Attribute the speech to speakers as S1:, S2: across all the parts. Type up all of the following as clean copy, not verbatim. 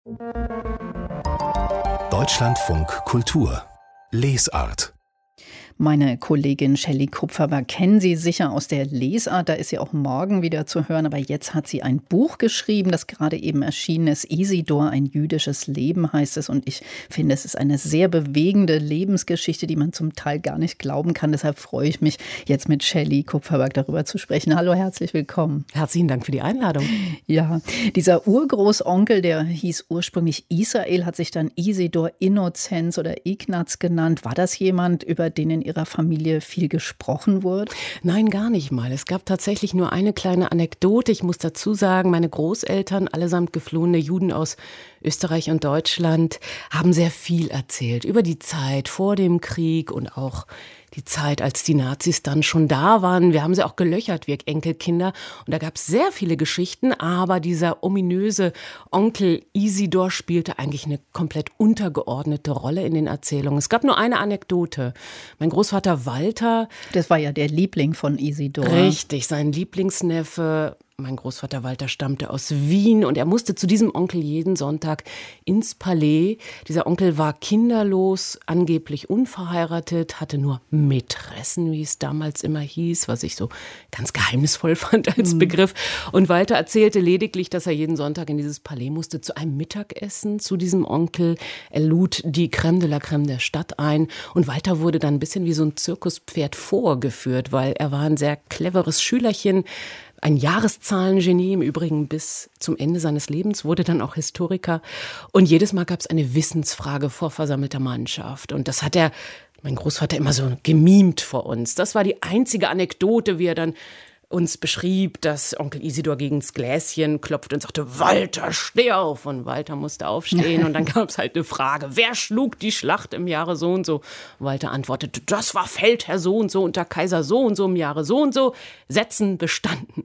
S1: Deutschlandfunk Kultur Lesart.
S2: Meine Kollegin Shelley Kupferberg kennen Sie sicher aus der Lesart, da ist sie auch morgen wieder zu hören. Aber jetzt hat sie ein Buch geschrieben, das gerade eben erschienen ist. Isidor, ein jüdisches Leben heißt es. Und ich finde, es ist eine sehr bewegende Lebensgeschichte, die man zum Teil gar nicht glauben kann. Deshalb freue ich mich, jetzt mit Shelley Kupferberg darüber zu sprechen. Hallo, herzlich willkommen.
S3: Herzlichen Dank für die Einladung.
S2: Ja, dieser Urgroßonkel, der hieß ursprünglich Israel, hat sich dann Isidor Innozenz oder Ignaz genannt. War das jemand, über den in Ihrer Familie viel gesprochen wurde?
S3: Nein, gar nicht mal. Es gab tatsächlich nur eine kleine Anekdote. Ich muss dazu sagen, meine Großeltern, allesamt geflohene Juden aus Österreich und Deutschland, haben sehr viel erzählt über die Zeit vor dem Krieg und auch die Zeit, als die Nazis dann schon da waren. Wir haben sie auch gelöchert, wir Enkelkinder. Und da gab es sehr viele Geschichten, aber dieser ominöse Onkel Isidor spielte eigentlich eine komplett untergeordnete Rolle in den Erzählungen. Es gab nur eine Anekdote. Mein Großvater Walter.
S2: Das war ja der Liebling von Isidor.
S3: Richtig, sein Lieblingsneffe. Mein Großvater Walter stammte aus Wien und er musste zu diesem Onkel jeden Sonntag ins Palais. Dieser Onkel war kinderlos, angeblich unverheiratet, hatte nur Mätressen, wie es damals immer hieß, was ich so ganz geheimnisvoll fand als Begriff. Und Walter erzählte lediglich, dass er jeden Sonntag in dieses Palais musste zu einem Mittagessen zu diesem Onkel. Er lud die Crème de la Crème der Stadt ein und Walter wurde dann ein bisschen wie so ein Zirkuspferd vorgeführt, weil er war ein sehr cleveres Schülerchen, ein Jahreszahlengenie, im Übrigen bis zum Ende seines Lebens, wurde dann auch Historiker. Und jedes Mal gab es eine Wissensfrage vor versammelter Mannschaft. Und das hat mein Großvater immer so gemimt vor uns. Das war die einzige Anekdote, wie er dann uns beschrieb, dass Onkel Isidor gegen das Gläschen klopfte und sagte, Walter, steh auf. Und Walter musste aufstehen und dann gab es halt eine Frage, wer schlug die Schlacht im Jahre so und so? Walter antwortete, das war Feldherr so und so unter Kaiser so und so im Jahre so und so, Sätzen bestanden.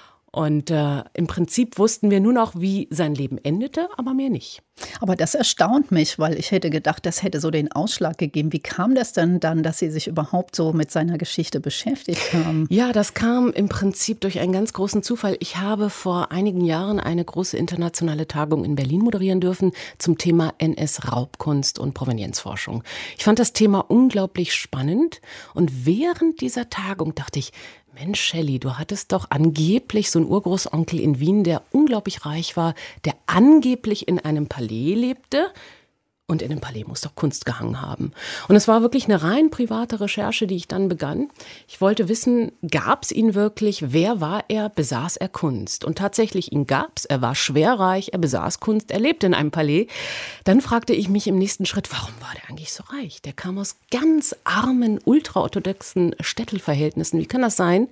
S3: Und im Prinzip wussten wir nur noch, wie sein Leben endete, aber mehr nicht.
S2: Aber das erstaunt mich, weil ich hätte gedacht, das hätte so den Ausschlag gegeben. Wie kam das denn dann, dass Sie sich überhaupt so mit seiner Geschichte beschäftigt haben?
S3: Ja, das kam im Prinzip durch einen ganz großen Zufall. Ich habe vor einigen Jahren eine große internationale Tagung in Berlin moderieren dürfen zum Thema NS-Raubkunst und Provenienzforschung. Ich fand das Thema unglaublich spannend und während dieser Tagung dachte ich, Mensch, Shelley, du hattest doch angeblich so einen Urgroßonkel in Wien, der unglaublich reich war, der angeblich in einem Palais lebte. Und in dem Palais muss doch Kunst gehangen haben. Und es war wirklich eine rein private Recherche, die ich dann begann. Ich wollte wissen, gab es ihn wirklich? Wer war er? Besaß er Kunst? Und tatsächlich, ihn gab es. Er war schwerreich, er besaß Kunst, er lebte in einem Palais. Dann fragte ich mich im nächsten Schritt, warum war der eigentlich so reich? Der kam aus ganz armen, ultraorthodoxen Städtelverhältnissen. Wie kann das sein?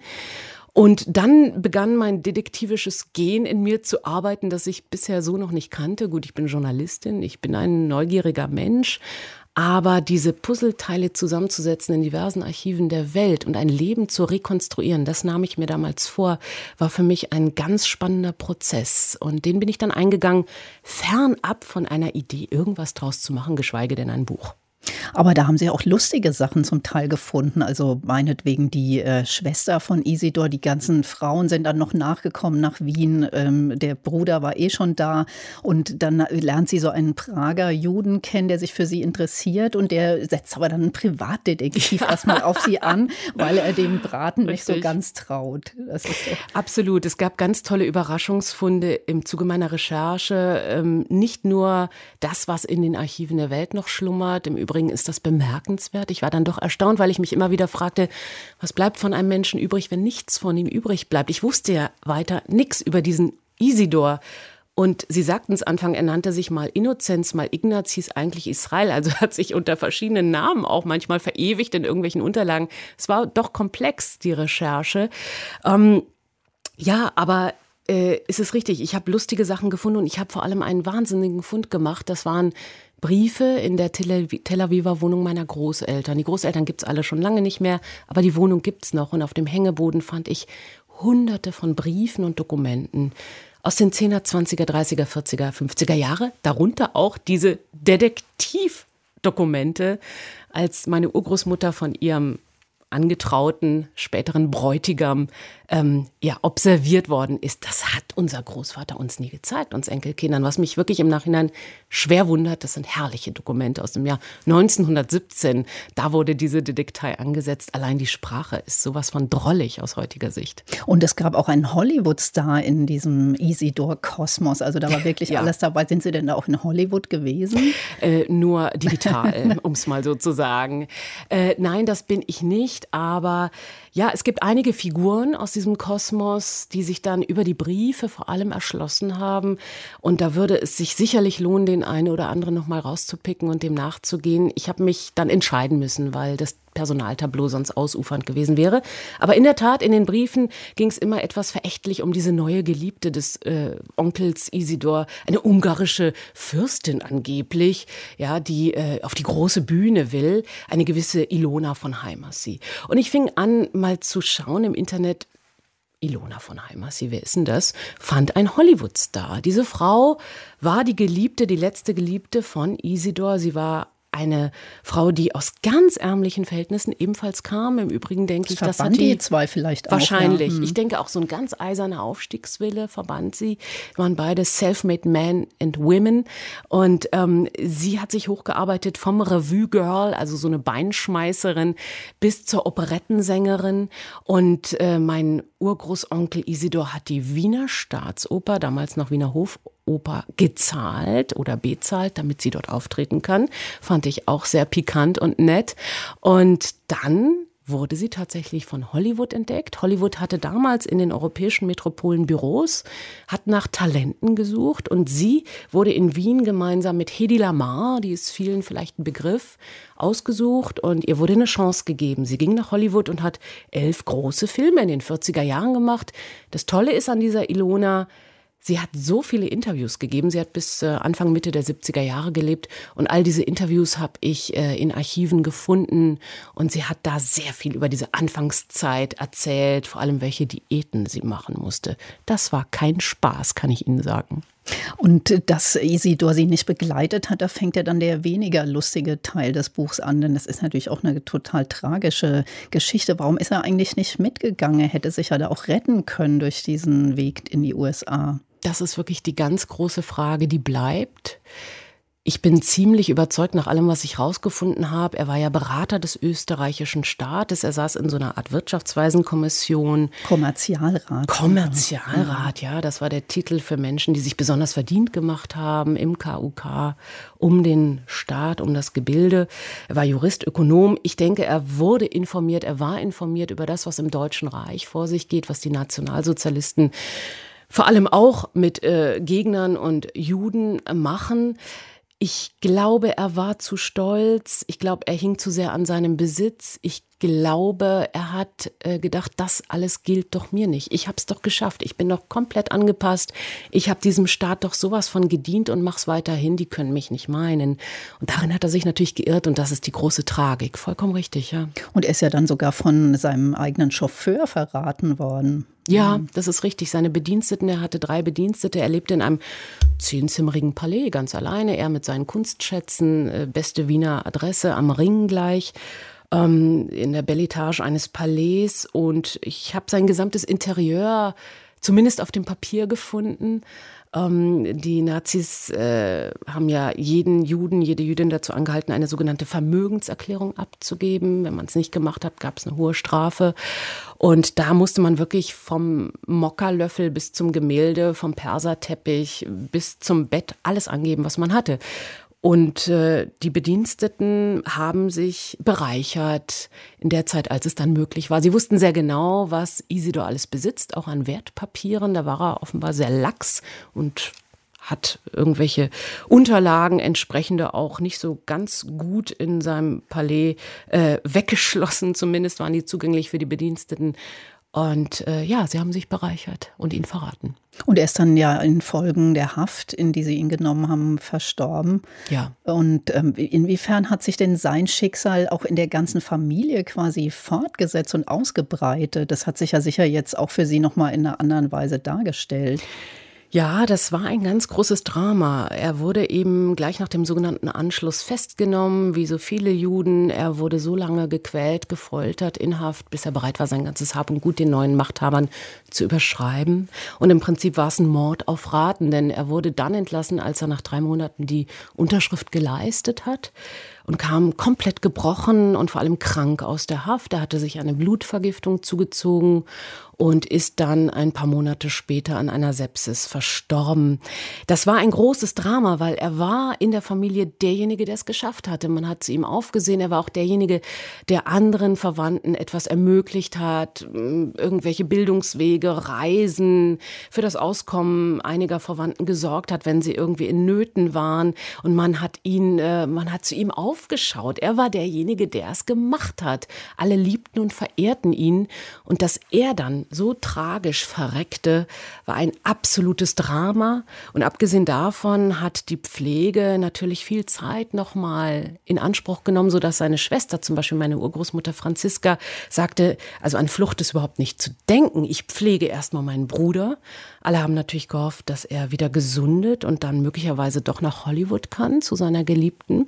S3: Und dann begann mein detektivisches Gen in mir zu arbeiten, das ich bisher so noch nicht kannte. Gut, ich bin Journalistin, ich bin ein neugieriger Mensch. Aber diese Puzzleteile zusammenzusetzen in diversen Archiven der Welt und ein Leben zu rekonstruieren, das nahm ich mir damals vor, war für mich ein ganz spannender Prozess. Und den bin ich dann eingegangen, fernab von einer Idee, irgendwas draus zu machen, geschweige denn ein Buch.
S2: Aber da haben Sie auch lustige Sachen zum Teil gefunden. Also meinetwegen die Schwester von Isidor, die ganzen Frauen sind dann noch nachgekommen nach Wien. Der Bruder war schon da. Und dann lernt sie so einen Prager Juden kennen, der sich für sie interessiert. Und der setzt aber dann einen Privatdetektiv erstmal auf sie an, weil er dem Braten nicht so ganz traut. Das ist so.
S3: Absolut. Es gab ganz tolle Überraschungsfunde im Zuge meiner Recherche. Nicht nur das, was in den Archiven der Welt noch schlummert. Im Übrigen ist das bemerkenswert. Ich war dann doch erstaunt, weil ich mich immer wieder fragte, was bleibt von einem Menschen übrig, wenn nichts von ihm übrig bleibt? Ich wusste ja weiter nichts über diesen Isidor. Und Sie sagten es Anfang, er nannte sich mal Innozenz, mal Ignaz, hieß eigentlich Israel. Also hat sich unter verschiedenen Namen auch manchmal verewigt in irgendwelchen Unterlagen. Es war doch komplex, die Recherche. Ja, aber ist es richtig, ich habe lustige Sachen gefunden und ich habe vor allem einen wahnsinnigen Fund gemacht. Das waren Briefe in der Tel Aviver Wohnung meiner Großeltern. Die Großeltern gibt es alle schon lange nicht mehr, aber die Wohnung gibt es noch. Und auf dem Hängeboden fand ich Hunderte von Briefen und Dokumenten aus den 10er, 20er, 30er, 40er, 50er Jahre. Darunter auch diese Detektivdokumente, als meine Urgroßmutter von ihrem angetrauten, späteren Bräutigam observiert worden ist. Das hat unser Großvater uns nie gezeigt, uns Enkelkindern. Was mich wirklich im Nachhinein schwer wundert, das sind herrliche Dokumente aus dem Jahr 1917. Da wurde diese Detektei angesetzt. Allein die Sprache ist sowas von drollig aus heutiger Sicht.
S2: Und es gab auch einen Hollywood-Star in diesem Isidor-Kosmos. Also da war wirklich alles dabei. Sind Sie denn da auch in Hollywood gewesen?
S3: Nur digital, um es mal so zu sagen. Nein, das bin ich nicht. Aber ja, es gibt einige Figuren aus diesem Kosmos, die sich dann über die Briefe vor allem erschlossen haben. Und da würde es sich sicherlich lohnen, den einen oder anderen noch mal rauszupicken und dem nachzugehen. Ich habe mich dann entscheiden müssen, weil das Personaltableau sonst ausufernd gewesen wäre. Aber in der Tat, in den Briefen ging es immer etwas verächtlich um diese neue Geliebte des Onkels Isidor, eine ungarische Fürstin angeblich, ja, die auf die große Bühne will, eine gewisse Ilona von Heimersee. Und ich fing an, mal zu schauen im Internet. Ilona von Heimersee, wer ist denn das? Fand ein Hollywood-Star. Diese Frau war die Geliebte, die letzte Geliebte von Isidor. Sie war eine Frau, die aus ganz ärmlichen Verhältnissen ebenfalls kam. Im Übrigen denke ich, das hat die
S2: zwei vielleicht
S3: wahrscheinlich.
S2: Auch, ja.
S3: Ich denke auch so ein ganz eiserner Aufstiegswille verband sie. Waren beide self-made men and women. Und sie hat sich hochgearbeitet vom Revue-Girl, also so eine Beinschmeißerin, bis zur Operettensängerin. Und mein Urgroßonkel Isidor hat die Wiener Staatsoper, damals noch Wiener Hofoper, gezahlt oder bezahlt, damit sie dort auftreten kann. Fand ich auch sehr pikant und nett. Und dann wurde sie tatsächlich von Hollywood entdeckt. Hollywood hatte damals in den europäischen Metropolen Büros, hat nach Talenten gesucht und sie wurde in Wien gemeinsam mit Hedy Lamarr, die ist vielen vielleicht ein Begriff, ausgesucht und ihr wurde eine Chance gegeben. Sie ging nach Hollywood und hat 11 große Filme in den 40er Jahren gemacht. Das Tolle ist an dieser Ilona, sie hat so viele Interviews gegeben. Sie hat bis Anfang, Mitte der 70er Jahre gelebt. Und all diese Interviews habe ich in Archiven gefunden. Und sie hat da sehr viel über diese Anfangszeit erzählt, vor allem welche Diäten sie machen musste. Das war kein Spaß, kann ich Ihnen sagen.
S2: Und dass Isidor sie nicht begleitet hat, da fängt ja dann der weniger lustige Teil des Buchs an. Denn das ist natürlich auch eine total tragische Geschichte. Warum ist er eigentlich nicht mitgegangen? Er hätte sich ja da auch retten können durch diesen Weg in die USA.
S3: Das ist wirklich die ganz große Frage, die bleibt. Ich bin ziemlich überzeugt nach allem, was ich rausgefunden habe. Er war ja Berater des österreichischen Staates. Er saß in so einer Art Wirtschaftsweisenkommission. Kommerzialrat, ja. Das war der Titel für Menschen, die sich besonders verdient gemacht haben im KUK, um den Staat, um das Gebilde. Er war Jurist, Ökonom. Ich denke, er war informiert über das, was im Deutschen Reich vor sich geht, was die Nationalsozialisten vor allem auch mit Gegnern und Juden machen. Ich glaube, er war zu stolz. Ich glaube, er hing zu sehr an seinem Besitz. Ich glaube, er hat gedacht, das alles gilt doch mir nicht. Ich habe es doch geschafft. Ich bin doch komplett angepasst. Ich habe diesem Staat doch sowas von gedient und mach's weiterhin. Die können mich nicht meinen. Und darin hat er sich natürlich geirrt und das ist die große Tragik. Vollkommen richtig, ja.
S2: Und er ist ja dann sogar von seinem eigenen Chauffeur verraten worden.
S3: Ja, das ist richtig. Seine Bediensteten, er hatte 3 Bedienstete. Er lebte in einem 10-zimmerigen Palais, ganz alleine. Er mit seinen Kunstschätzen, beste Wiener Adresse am Ring gleich. In der Beletage eines Palais und ich habe sein gesamtes Interieur zumindest auf dem Papier gefunden. Die Nazis haben ja jeden Juden, jede Jüdin dazu angehalten, eine sogenannte Vermögenserklärung abzugeben. Wenn man es nicht gemacht hat, gab es eine hohe Strafe. Und da musste man wirklich vom Mokkalöffel bis zum Gemälde, vom Perserteppich bis zum Bett alles angeben, was man hatte. Und die Bediensteten haben sich bereichert in der Zeit, als es dann möglich war. Sie wussten sehr genau, was Isidor alles besitzt, auch an Wertpapieren. Da war er offenbar sehr lax und hat irgendwelche Unterlagen, entsprechende auch nicht so ganz gut in seinem Palais weggeschlossen. Zumindest waren die zugänglich für die Bediensteten. Und sie haben sich bereichert und ihn verraten.
S2: Und er ist dann ja in Folgen der Haft, in die sie ihn genommen haben, verstorben.
S3: Ja.
S2: Und inwiefern hat sich denn sein Schicksal auch in der ganzen Familie quasi fortgesetzt und ausgebreitet? Das hat sich ja sicher jetzt auch für Sie nochmal in einer anderen Weise dargestellt.
S3: Ja, das war ein ganz großes Drama. Er wurde eben gleich nach dem sogenannten Anschluss festgenommen, wie so viele Juden. Er wurde so lange gequält, gefoltert, in Haft, bis er bereit war, sein ganzes Hab und Gut den neuen Machthabern zu überschreiben. Und im Prinzip war es ein Mord auf Raten, denn er wurde dann entlassen, als er nach 3 Monaten die Unterschrift geleistet hat und kam komplett gebrochen und vor allem krank aus der Haft. Er hatte sich eine Blutvergiftung zugezogen und ist dann ein paar Monate später an einer Sepsis verstorben. Das war ein großes Drama, weil er war in der Familie derjenige, der es geschafft hatte. Man hat zu ihm aufgesehen. Er war auch derjenige, der anderen Verwandten etwas ermöglicht hat, irgendwelche Bildungswege, Reisen, für das Auskommen einiger Verwandten gesorgt hat, wenn sie irgendwie in Nöten waren. Und man hat zu ihm aufgeschaut. Er war derjenige, der es gemacht hat. Alle liebten und verehrten ihn. Und dass er dann so tragisch verreckte, war ein absolutes Drama. Und abgesehen davon hat die Pflege natürlich viel Zeit nochmal in Anspruch genommen, sodass seine Schwester, zum Beispiel meine Urgroßmutter Franziska, sagte, also an Flucht ist überhaupt nicht zu denken. Ich pflege erstmal meinen Bruder. Alle haben natürlich gehofft, dass er wieder gesundet und dann möglicherweise doch nach Hollywood kann, zu seiner Geliebten.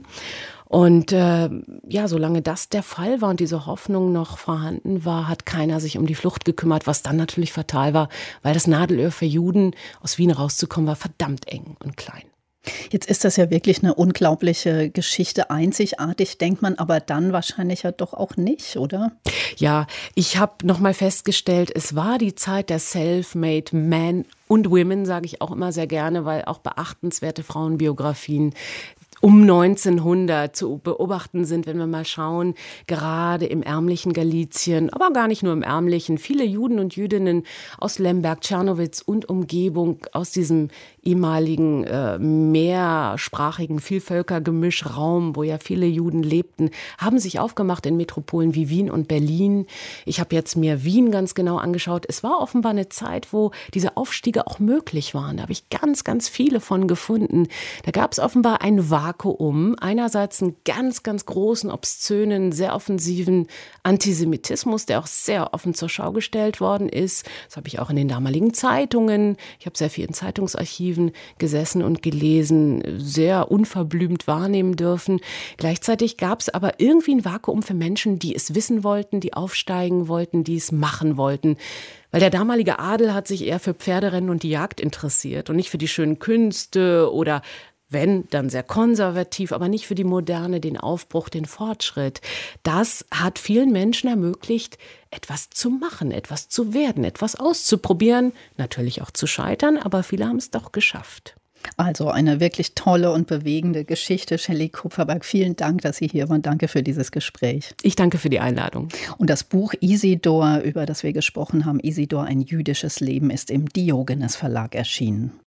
S3: Und solange das der Fall war und diese Hoffnung noch vorhanden war, hat keiner sich um die Flucht gekümmert, was dann natürlich fatal war, weil das Nadelöhr für Juden, aus Wien rauszukommen, war verdammt eng und klein.
S2: Jetzt ist das ja wirklich eine unglaubliche Geschichte, einzigartig, denkt man, aber dann wahrscheinlich ja doch auch nicht, oder?
S3: Ja, ich habe nochmal festgestellt, es war die Zeit der Self-Made Men und Women, sage ich auch immer sehr gerne, weil auch beachtenswerte Frauenbiografien um 1900 zu beobachten sind, wenn wir mal schauen, gerade im ärmlichen Galizien, aber gar nicht nur im ärmlichen, viele Juden und Jüdinnen aus Lemberg, Czernowitz und Umgebung, aus diesem ehemaligen mehrsprachigen Vielvölkergemischraum, wo ja viele Juden lebten, haben sich aufgemacht in Metropolen wie Wien und Berlin. Ich habe jetzt mir Wien ganz genau angeschaut. Es war offenbar eine Zeit, wo diese Aufstiege auch möglich waren. Da habe ich ganz, ganz viele von gefunden. Da gab es offenbar ein Vakuum. Einerseits einen ganz, ganz großen, obszönen, sehr offensiven Antisemitismus, der auch sehr offen zur Schau gestellt worden ist. Das habe ich auch in den damaligen Zeitungen. Ich habe sehr viel in Zeitungsarchiven gesessen und gelesen, sehr unverblümt wahrnehmen dürfen. Gleichzeitig gab es aber irgendwie ein Vakuum für Menschen, die es wissen wollten, die aufsteigen wollten, die es machen wollten. Weil der damalige Adel hat sich eher für Pferderennen und die Jagd interessiert und nicht für die schönen Künste oder wenn, dann sehr konservativ, aber nicht für die Moderne, den Aufbruch, den Fortschritt. Das hat vielen Menschen ermöglicht, etwas zu machen, etwas zu werden, etwas auszuprobieren, natürlich auch zu scheitern, aber viele haben es doch geschafft.
S2: Also eine wirklich tolle und bewegende Geschichte. Shelley Kupferberg, vielen Dank, dass Sie hier waren. Danke für dieses Gespräch.
S3: Ich danke für die Einladung.
S2: Und das Buch Isidor, über das wir gesprochen haben, Isidor, ein jüdisches Leben, ist im Diogenes Verlag erschienen.